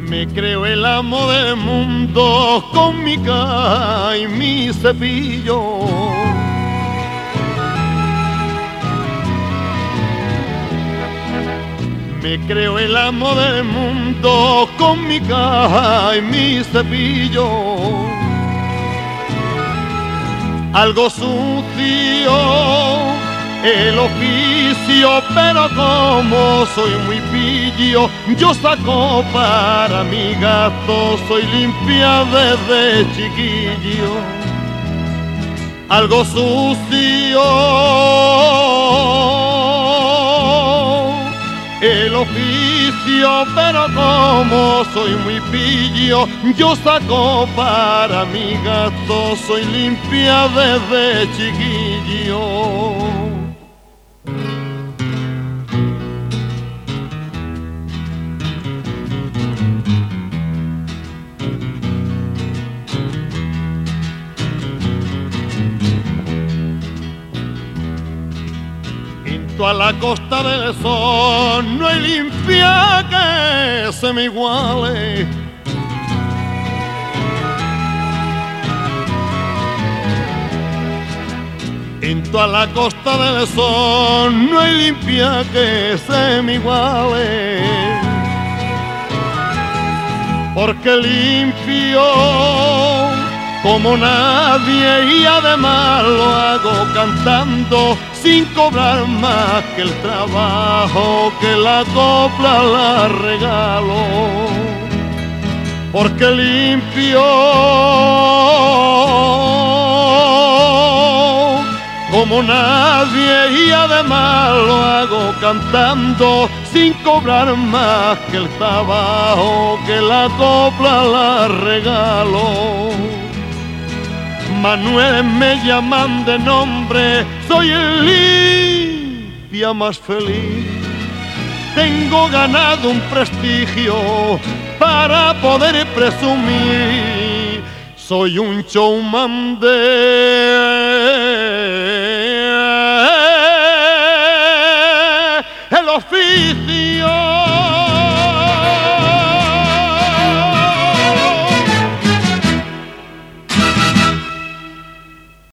Me creo el amo del mundo con mi caja y mi cepillo. Me creo el amo del mundo con mi caja y mi cepillo. Algo sucio el oficio, pero como soy muy pillo, yo saco para mi gasto, soy limpia desde chiquillo. Algo sucio el oficio, pero como soy muy pillo, yo saco para mi gasto, soy limpia desde chiquillo. A la costa del sol no hay limpia que se me iguale. En toda la costa del sol no hay limpia que se me iguale. Porque limpio como nadie y además lo hago cantando sin cobrar más que el trabajo, que la copla la regalo. Porque limpio como nadie y además lo hago cantando sin cobrar más que el trabajo, que la copla la regalo. Manuel me llaman de nombre, soy el limpia más feliz. Tengo ganado un prestigio para poder presumir. Soy un showman de el oficio.